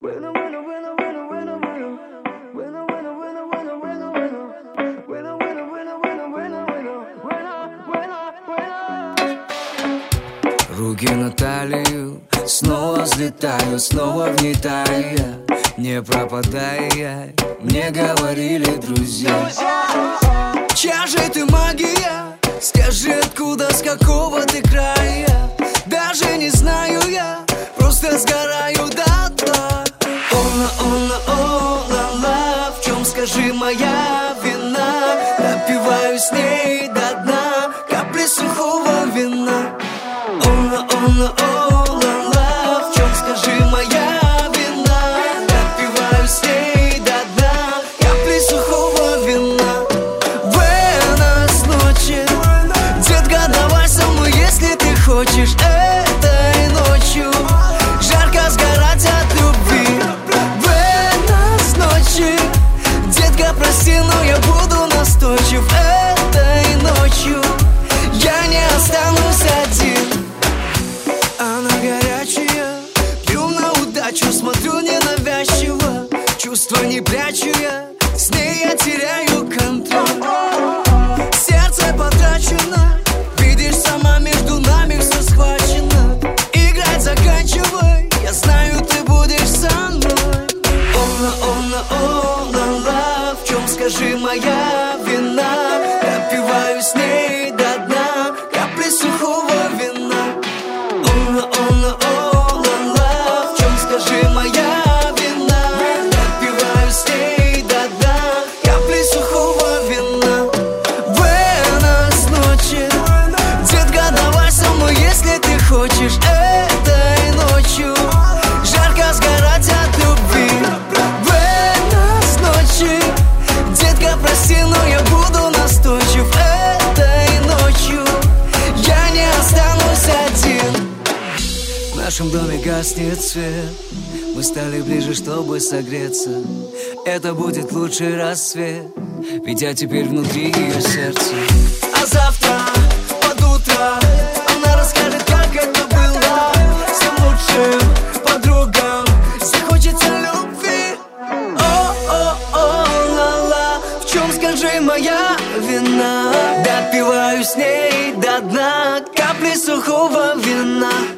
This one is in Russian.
Руки на талию, снова взлетаю, снова в ней таю. Не пропадая, мне говорили друзья. Чья же ты магия? Скажи, откуда, с какого ты края? Даже не знаю я, просто сгораю дотла. О-ла-ла-ла-ла, в чем, скажи, моя вина? Напиваю с ней до дна капли сухого вина. О-ла-ла-ла-ла, в чем, скажи, моя вина? Напиваю с ней до дна капли сухого вина. Buenas noches, детка, давай со мной, если ты хочешь. Этой ночью жарко сгорать от любви. Buenas noches, детка, прости, но я буду настойчив. Этой ночью я не останусь один. Она горячая, пью на удачу, смотрю ненавязчиво. Чувства не прячу я, с ней я теряю контроль. Сердце потрачено, видишь сама, между нами все схвачено. Играть заканчивай, я знаю, ты будешь со мной. О-ла-ла-ла-ла, в чем, скажи, моя вина? Напиваю с ней до дна капли сухого вина. О-ла-ла-ла-ла, в чем, скажи, моя вина? Напиваю с ней до дна капли сухого вина. Buenas noches, детка, давай со мной, если ты хочешь. Этой ночью жарко сгорать от любви. Buenas noches, детка, прости, но я буду настойчив. Этой ночью я не останусь один. В нашем доме гаснет свет, мы стали ближе, чтобы согреться. Это будет лучший рассвет, ведь я теперь внутри ее сердца. А завтра под утро она расскажет, как это было. Всем лучшим подругам захочется любви. О-о-о-ла-ла, в чем, скажи, моя вина? Допиваю с ней до дна капли сухого вина.